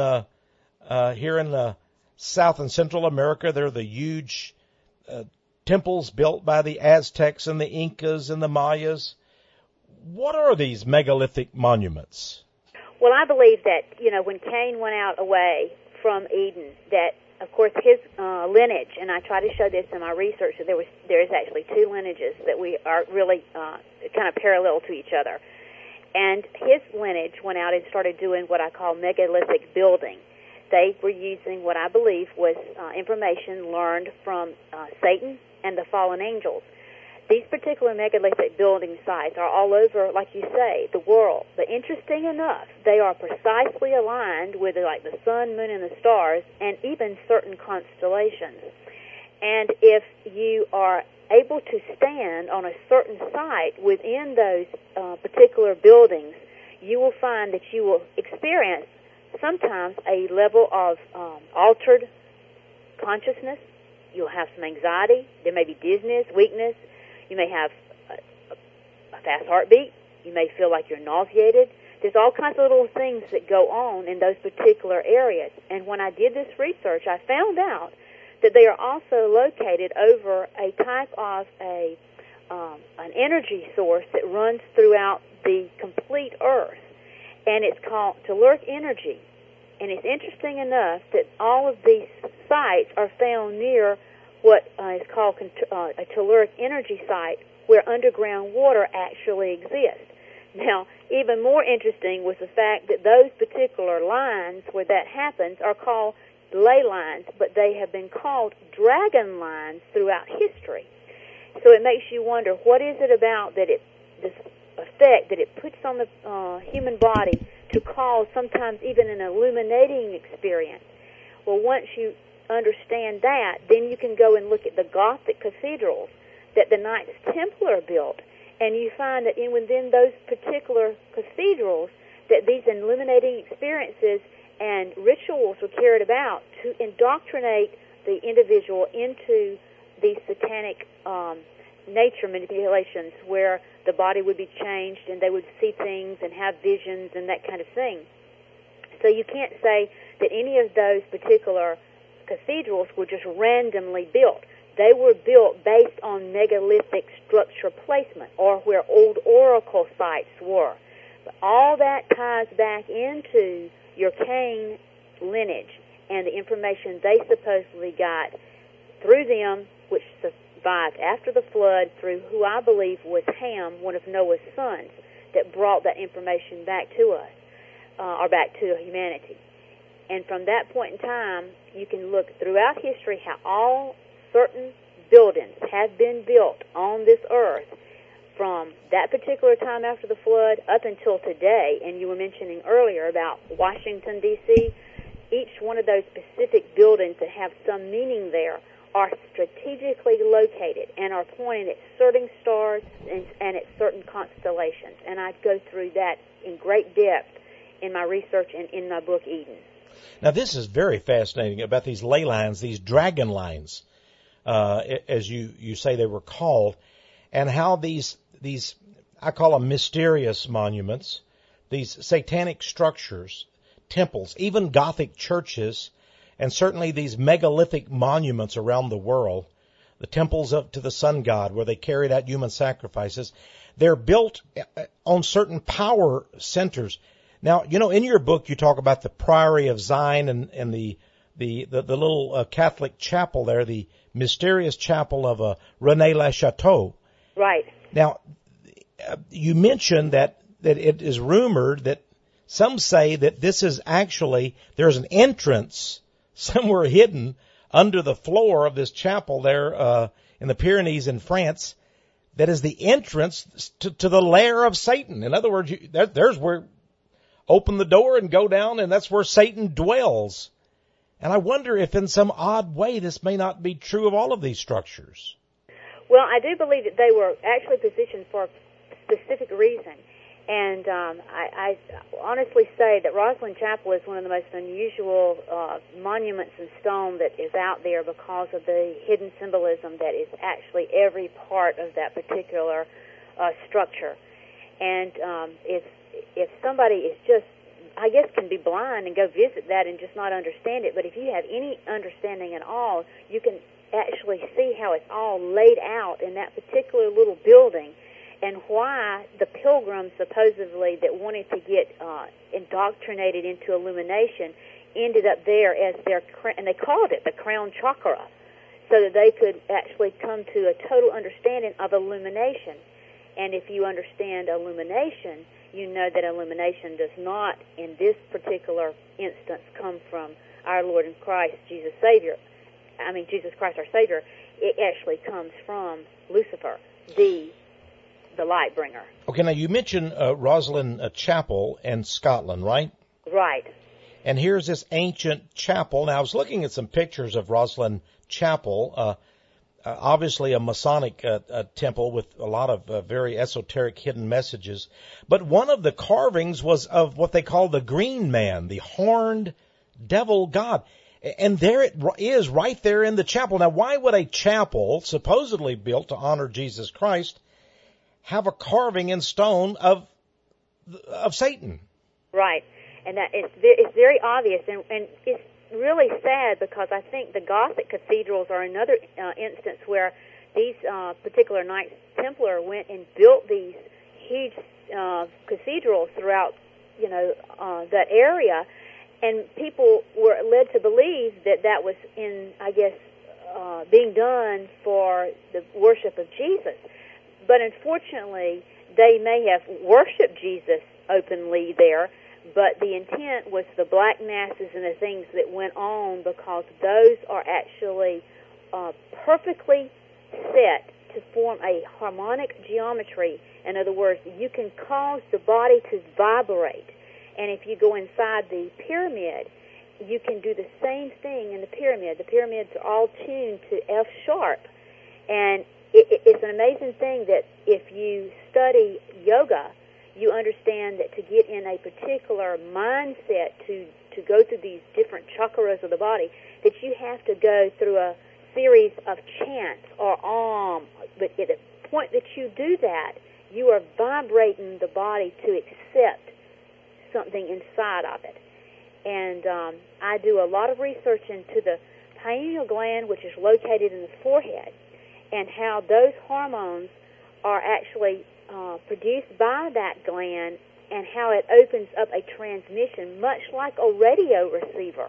here in South and Central America, there are the huge temples built by the Aztecs and the Incas and the Mayas. What are these megalithic monuments? Well, I believe that, when Cain went out away from Eden, that, of course, his lineage, and I try to show this in my research, that there is actually 2 lineages that we are really kind of parallel to each other. And his lineage went out and started doing what I call megalithic building. They were using what I believe was information learned from Satan and the fallen angels. These particular megalithic building sites are all over, like you say, the world. But interesting enough, they are precisely aligned with like the sun, moon, and the stars, and even certain constellations. And if you are able to stand on a certain site within those particular buildings, you will find that you will experience sometimes a level of altered consciousness. You'll have some anxiety. There may be dizziness, weakness. You may have a fast heartbeat. You may feel like you're nauseated. There's all kinds of little things that go on in those particular areas. And when I did this research, I found out that they are also located over a type of an energy source that runs throughout the complete Earth. And it's called telluric energy. And it's interesting enough that all of these sites are found near what is called a telluric energy site, where underground water actually exists. Now, even more interesting was the fact that those particular lines where that happens are called ley lines, but they have been called dragon lines throughout history. So it makes you wonder, what is it about that this effect that it puts on the human body to cause sometimes even an illuminating experience? Well, once you understand that, then you can go and look at the Gothic cathedrals that the Knights Templar built, and you find that within those particular cathedrals that these illuminating experiences and rituals were carried about to indoctrinate the individual into these satanic nature manipulations, where the body would be changed and they would see things and have visions and that kind of thing. So you can't say that any of those particular cathedrals were just randomly built. They were built based on megalithic structure placement, or where old oracle sites were. But all that ties back into your Cain lineage and the information they supposedly got through them, which survived after the flood, through who I believe was Ham, one of Noah's sons, that brought that information back to us, or back to humanity. And from that point in time, you can look throughout history how all certain buildings have been built on this earth from that particular time after the flood up until today. And you were mentioning earlier about Washington, D.C. Each one of those specific buildings that have some meaning there are strategically located and are pointing at certain stars and at certain constellations. And I go through that in great depth in my research and in my book, Eden. Now, this is very fascinating about these ley lines, these dragon lines, as you say they were called, and how these I call them mysterious monuments, these satanic structures, temples, even Gothic churches, and certainly these megalithic monuments around the world, the temples to the sun god where they carried out human sacrifices, they're built on certain power centers. Now, in your book you talk about the Priory of Zion and the little Catholic chapel there, the mysterious chapel of René Le Chateau. Right. Now, you mentioned that it is rumored that some say that this is actually, there's an entrance somewhere hidden under the floor of this chapel there in the Pyrenees in France that is the entrance to the lair of Satan. In other words, there's where open the door and go down, and that's where Satan dwells. And I wonder if in some odd way this may not be true of all of these structures. Well, I do believe that they were actually positioned for a specific reason. And I honestly say that Rosslyn Chapel is one of the most unusual monuments in stone that is out there because of the hidden symbolism that is actually every part of that particular structure. And if somebody is just, I guess, can be blind and go visit that and just not understand it, but if you have any understanding at all, you can actually see how it's all laid out in that particular little building, and why the pilgrims supposedly that wanted to get indoctrinated into illumination ended up there as their, and they called it the crown chakra, so that they could actually come to a total understanding of illumination. And if you understand illumination, you know that illumination does not, in this particular instance, come from our Lord and Christ, Jesus Christ our Savior. It actually comes from Lucifer, the light bringer. Okay, now you mentioned Rosslyn Chapel in Scotland, right? Right. And here's this ancient chapel. Now, I was looking at some pictures of Rosslyn Chapel, obviously a Masonic temple with a lot of very esoteric hidden messages. But one of the carvings was of what they call the Green Man, the horned devil god. And there it is right there in the chapel. Now, why would a chapel supposedly built to honor Jesus Christ have a carving in stone of Satan? Right. And that it's very obvious, and it's really sad because I think the Gothic cathedrals are another instance where these particular Knights Templar went and built these huge cathedrals throughout, that area, and people were led to believe that was being done for the worship of Jesus. But unfortunately, they may have worshipped Jesus openly there, but the intent was the black masses and the things that went on, because those are actually perfectly set to form a harmonic geometry. In other words, you can cause the body to vibrate. And if you go inside the pyramid, you can do the same thing in the pyramid. The pyramids are all tuned to F sharp. And it's an amazing thing that if you study yoga, you understand that to get in a particular mindset to go through these different chakras of the body, that you have to go through a series of chants or but at the point that you do that, you are vibrating the body to accept something inside of it. And I do a lot of research into the pineal gland, which is located in the forehead, and how those hormones are actually produced by that gland, and how it opens up a transmission much like a radio receiver.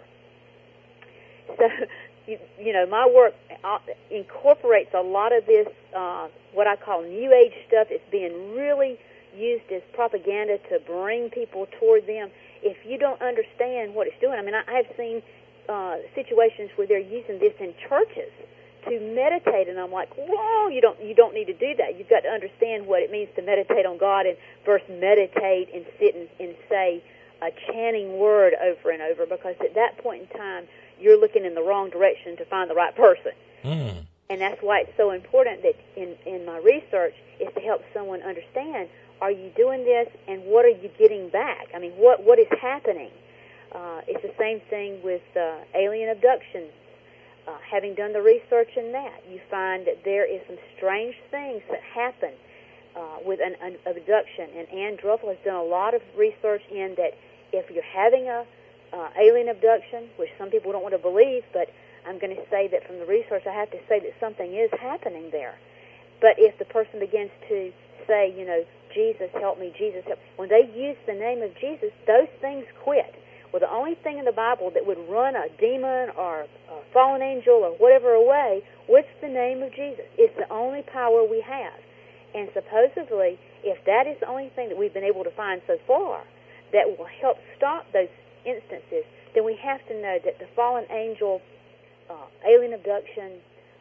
So, my work incorporates a lot of this, what I call New Age stuff. It's being really used as propaganda to bring people toward them. If you don't understand what it's doing, I have seen situations where they're using this in churches to meditate, and I'm like, whoa, you don't need to do that. You've got to understand what it means to meditate on God, and first meditate and sit and say a chanting word over and over, because at that point in time, you're looking in the wrong direction to find the right person. Mm. And that's why it's so important that in my research is to help someone understand, are you doing this, and what are you getting back? What is happening? It's the same thing with alien abductions. Having done the research in that, you find that there is some strange things that happen with an abduction. And Ann Druffel has done a lot of research in that if you're having a alien abduction, which some people don't want to believe, but I'm going to say that from the research, I have to say that something is happening there. But if the person begins to say, Jesus, help me, Jesus, help me, when they use the name of Jesus, those things quit. Well, the only thing in the Bible that would run a demon or a fallen angel or whatever away was the name of Jesus. It's the only power we have. And supposedly, if that is the only thing that we've been able to find so far that will help stop those instances, then we have to know that the fallen angel, alien abduction,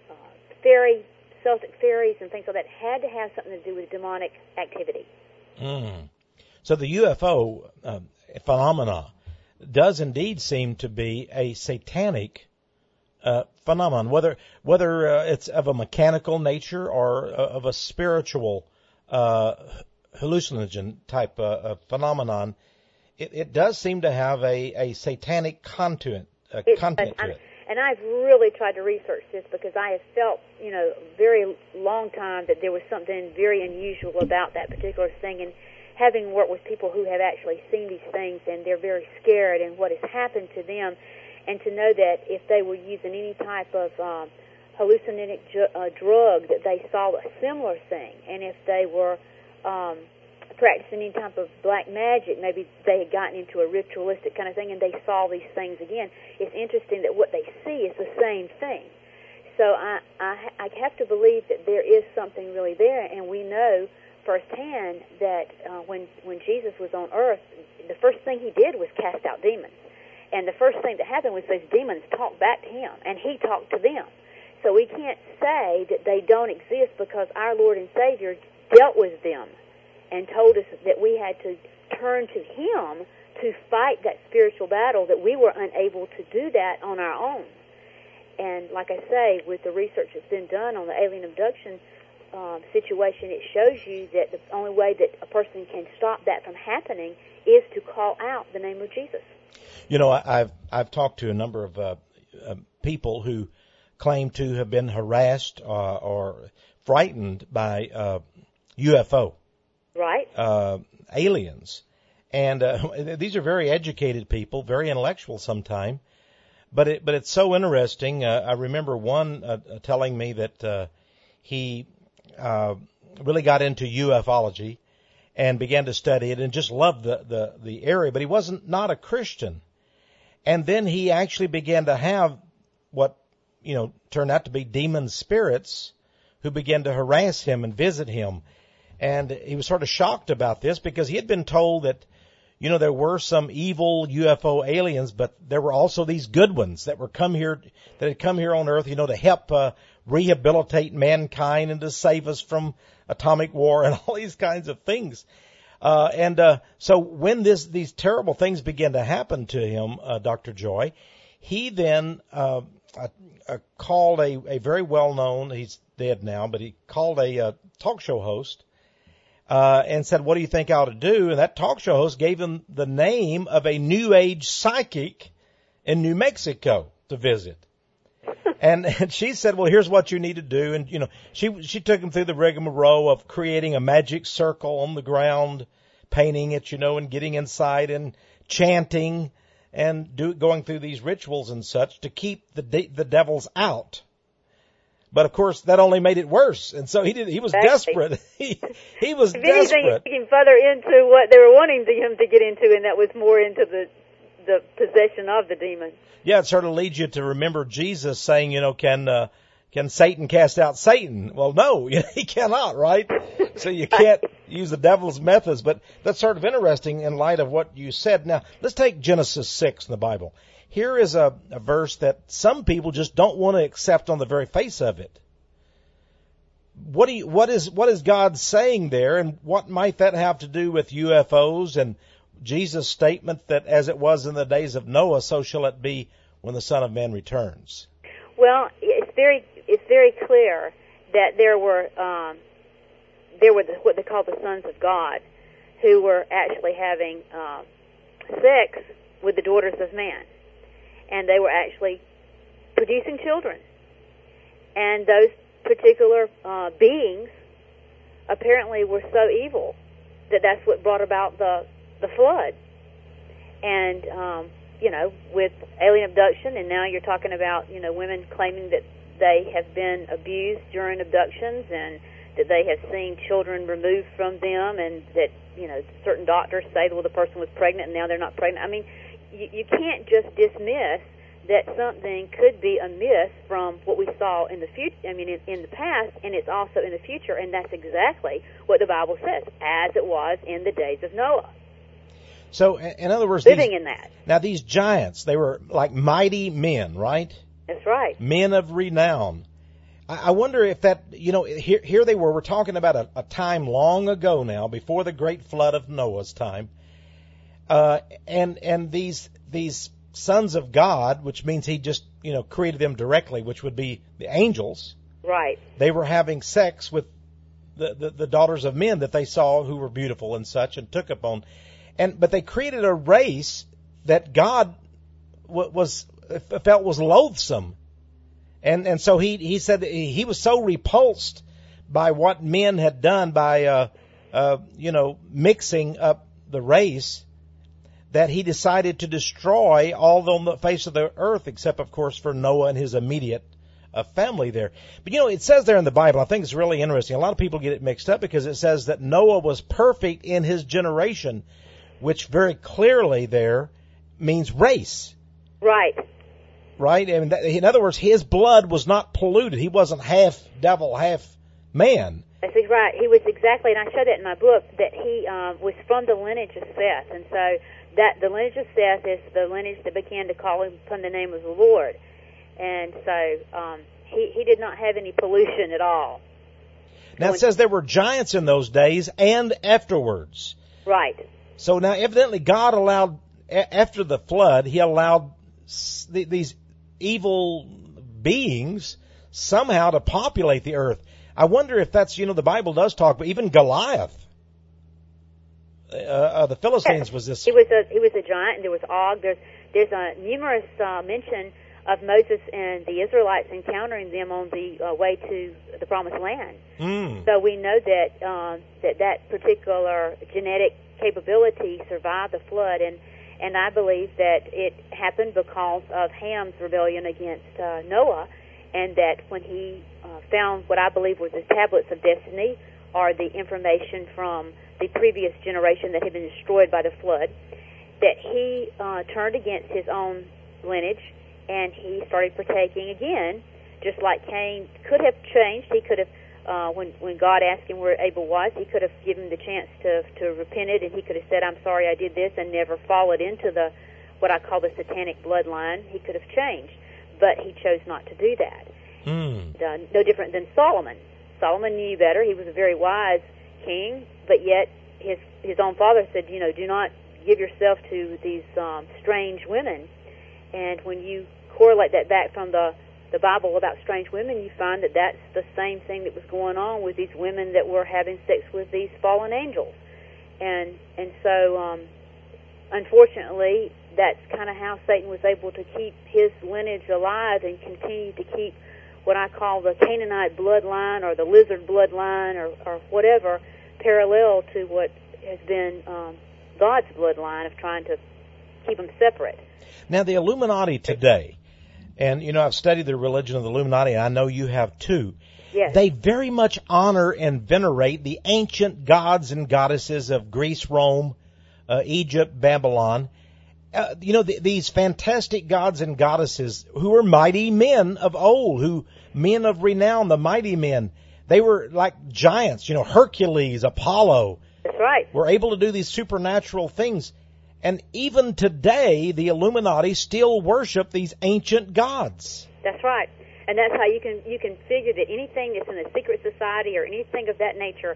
Celtic fairies, and things like that had to have something to do with demonic activity. So the UFO phenomena does indeed seem to be a satanic phenomenon, whether it's of a mechanical nature or of a spiritual hallucinogen type phenomenon. It does seem to have a satanic content to it. And I've really tried to research this because I have felt, very long time that there was something very unusual about that particular thing. And having worked with people who have actually seen these things, and they're very scared and what has happened to them, and to know that if they were using any type of hallucinogenic drug, that they saw a similar thing. And if they were practicing any type of black magic, maybe they had gotten into a ritualistic kind of thing and they saw these things again. It's interesting that what they see is the same thing. So I have to believe that there is something really there, and we know firsthand that when Jesus was on earth, the first thing he did was cast out demons. And the first thing that happened was those demons talked back to him, and he talked to them. So we can't say that they don't exist, because our Lord and Savior dealt with them and told us that we had to turn to him to fight that spiritual battle, that we were unable to do that on our own. And like I say, with the research that's been done on the alien abduction situation, it shows you that the only way that a person can stop that from happening is to call out the name of Jesus. I've talked to a number of people who claim to have been harassed or frightened by UFO. Right. Aliens. And these are very educated people, very intellectual sometimes. But it's so interesting. I remember one telling me that he really got into ufology and began to study it and just loved the area, but he wasn't not a Christian. And then he actually began to have what turned out to be demon spirits who began to harass him and visit him. And he was sort of shocked about this, because he had been told that, there were some evil UFO aliens, but there were also these good ones that had come here on Earth, to help rehabilitate mankind and to save us from atomic war and all these kinds of things. So when these terrible things began to happen to him, Dr. Joy, he then called a very well-known, he's dead now, but he called a talk show host and said, "What do you think I ought to do?" And that talk show host gave him the name of a New Age psychic in New Mexico to visit. And she said, "Well, here's what you need to do." And, she took him through the rigmarole of creating a magic circle on the ground, painting it, and getting inside and chanting and going through these rituals and such to keep the devils out. But of course, that only made it worse, and so he was desperate. He was if desperate. Anything, took him further into what they were wanting him to get into, and that was more into the possession of the demon. Yeah, it sort of leads you to remember Jesus saying, can Satan cast out Satan? Well, no, he cannot, right? So you can't use the devil's methods. But that's sort of interesting in light of what you said. Now, let's take Genesis 6 in the Bible. Here is a verse that some people just don't want to accept on the very face of it. What is God saying there, and what might that have to do with UFOs and Jesus' statement that as it was in the days of Noah, so shall it be when the Son of Man returns? Well, it's very clear that there were what they call the sons of God, who were actually having sex with the daughters of man. And they were actually producing children. And those particular beings apparently were so evil that that's what brought about the flood. And with alien abduction, and now you're talking about, women claiming that they have been abused during abductions and that they have seen children removed from them, and that, certain doctors say, well, the person was pregnant and now they're not pregnant. I mean, you can't just dismiss that something could be a myth from what we saw in the future. I mean, in the past, and it's also in the future, and that's exactly what the Bible says, as it was in the days of Noah. So, in other words, living in that. Now, these giants, they were like mighty men, right? That's right. Men of renown. I wonder if that, here they were. We're talking about a time long ago now, before the great flood of Noah's time, and these sons of God, which means he just, created them directly, which would be the angels. Right. They were having sex with the daughters of men that they saw who were beautiful and such, and took upon. But they created a race that God felt was loathsome. And so he said that he was so repulsed by what men had done by, mixing up the race, that he decided to destroy all on the face of the earth, except, of course, for Noah and his immediate family there. But, it says there in the Bible, I think it's really interesting. A lot of people get it mixed up because it says that Noah was perfect in his generation, which very clearly there means race. Right. Right? I mean, in other words, his blood was not polluted. He wasn't half devil, half man. That's right. He was exactly, and I show that in my book, that he was from the lineage of Seth. And so that the lineage of Seth is the lineage that began to call upon the name of the Lord. And so he did not have any pollution at all. Now it says there were giants in those days and afterwards. Right. So now evidently God allowed, after the flood, he allowed these evil beings somehow to populate the earth. I wonder if that's, the Bible does talk, but even Goliath, the Philistines was this. He was a giant, and there was Og. There's a numerous mention of Moses and the Israelites encountering them on the way to the Promised Land. So we know that that particular genetic capability survived the flood, and I believe that it happened because of Ham's rebellion against Noah, and that when he found what I believe were the tablets of destiny, or the information from the previous generation that had been destroyed by the flood, that he turned against his own lineage, and he started partaking again, just like Cain could have changed. He could have, when God asked him where Abel was, he could have given him the chance to repent it, and he could have said, I'm sorry I did this, and never followed into what I call the satanic bloodline. He could have changed, but he chose not to do that. No different than Solomon. Solomon knew better. He was a very wise king, but yet his own father said, do not give yourself to these strange women. And when you correlate that back from the Bible about strange women, you find that that's the same thing that was going on with these women that were having sex with these fallen angels. And so, unfortunately, that's kind of how Satan was able to keep his lineage alive and continue to keep what I call the Canaanite bloodline or the lizard bloodline or whatever, parallel to what has been God's bloodline of trying to keep them separate. Now, the Illuminati today, and, I've studied the religion of the Illuminati, and I know you have too. Yes. They very much honor and venerate the ancient gods and goddesses of Greece, Rome, Egypt, Babylon. These fantastic gods and goddesses who were mighty men of old, men of renown, the mighty men. They were like giants, Hercules, Apollo. That's right. Were able to do these supernatural things. And even today, the Illuminati still worship these ancient gods. That's right. And that's how you can figure that anything that's in a secret society or anything of that nature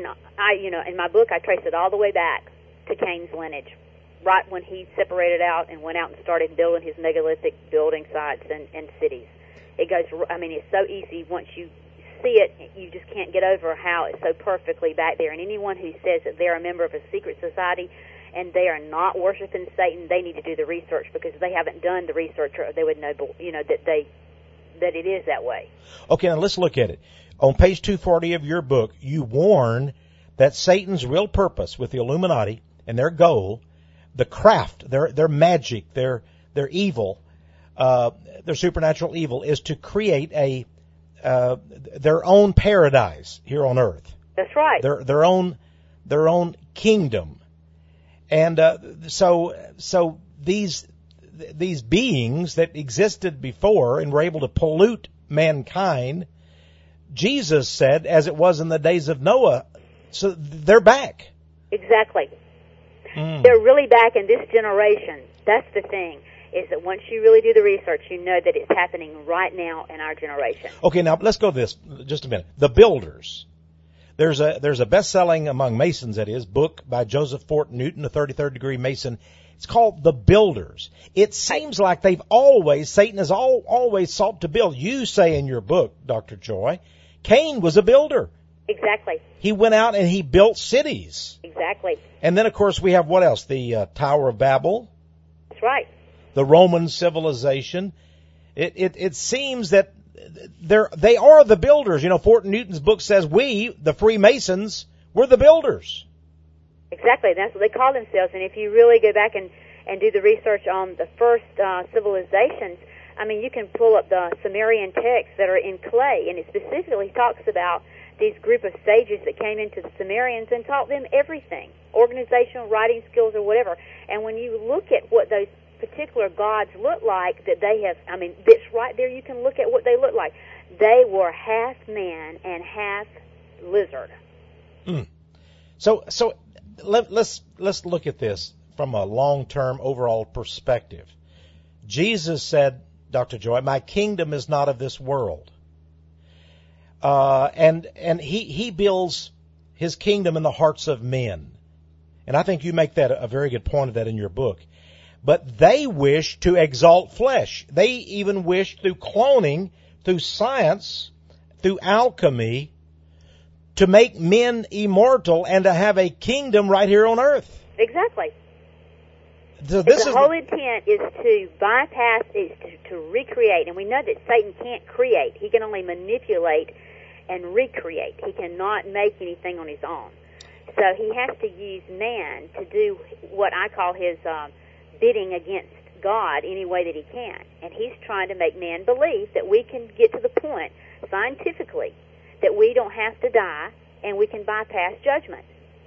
in my book I trace it all the way back to Cain's lineage. Right when he separated out and went out and started building his megalithic building sites and cities. It goes, it's so easy. Once you see it, you just can't get over how it's so perfectly back there. And anyone who says that they're a member of a secret society and they are not worshiping Satan, they need to do the research, because if they haven't done the research, they would know, that it is that way. Okay, now let's look at it. On page 240 of your book, you warn that Satan's real purpose with the Illuminati and their goal, the craft, their magic, their their evil, their supernatural evil, is to create their own paradise here on earth. That's right. Their own kingdom, and so these beings that existed before and were able to pollute mankind, Jesus said, as it was in the days of Noah, so they're back. Exactly. They're really back in this generation. That's the thing, is that once you really do the research, you know that it's happening right now in our generation. Okay, now let's go to this just a minute. The Builders. There's a best-selling among Masons, that is, book by Joseph Fort Newton, a 33rd degree Mason. It's called The Builders. It seems like Satan has always sought to build. You say in your book, Dr. Joy, Cain was a builder. Exactly. He went out and he built cities. Exactly. And then, of course, we have what else? The Tower of Babel. That's right. The Roman civilization. It seems that they are the builders. You know, Fort Newton's book says we, the Freemasons, we're the builders. Exactly. That's what they call themselves. And if you really go back and do the research on the first civilizations, I mean, you can pull up the Sumerian texts that are in clay, and it specifically talks about these group of sages that came into the Sumerians and taught them everything, organizational, writing skills, or whatever. And when you look at what those particular gods look like, that they have, I mean, it's right there. You can look at what they look like. They were half man and half lizard. So let's look at this from a long-term overall perspective. Jesus said, Dr. Joy, my kingdom is not of this world. And he builds his kingdom in the hearts of men. And I think you make that a very good point of that in your book. But they wish to exalt flesh. They even wish, through cloning, through science, through alchemy, to make men immortal and to have a kingdom right here on earth. Exactly. So the whole intent is to bypass, is to recreate. And we know that Satan can't create. He can only manipulate and recreate. He cannot make anything on his own. So he has to use man to do what I call his bidding against God any way that he can. And he's trying to make man believe that we can get to the point, scientifically, that we don't have to die and we can bypass judgment.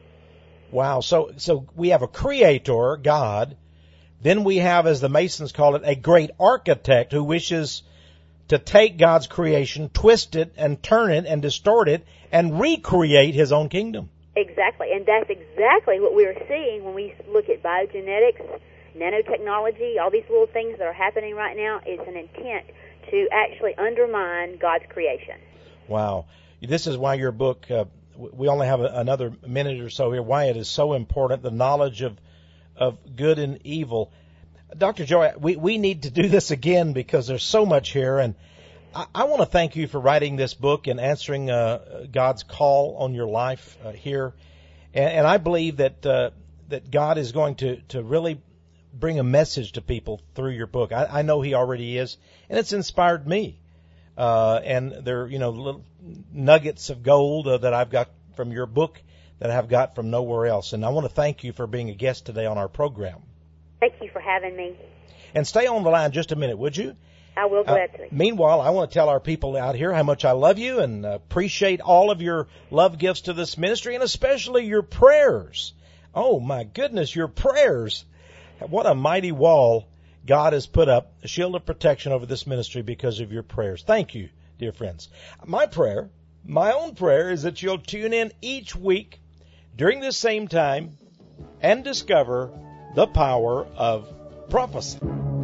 Wow. So we have a creator, God. Then we have, as the Masons call it, a great architect who wishes to take God's creation, twist it and turn it and distort it and recreate his own kingdom. Exactly. And that's exactly what we're seeing when we look at biogenetics, nanotechnology, all these little things that are happening right now. Is an intent to actually undermine God's creation. Wow. This is why your book, we only have another minute or so here, why it is so important, the knowledge of good and evil. Dr. Joy, we need to do this again because there's so much here, and I want to thank you for writing this book and answering God's call on your life here. And I believe that God is going to really bring a message to people through your book. I know He already is, and it's inspired me. And there are, little nuggets of gold that I've got from your book that I've got from nowhere else. And I want to thank you for being a guest today on our program. Thank you for having me. And stay on the line just a minute, would you? I will gladly. Meanwhile, I want to tell our people out here how much I love you and appreciate all of your love gifts to this ministry, and especially your prayers. Oh, my goodness, your prayers. What a mighty wall God has put up, a shield of protection over this ministry because of your prayers. Thank you, dear friends. My prayer, my own prayer, is that you'll tune in each week during this same time and discover the power of prophecy.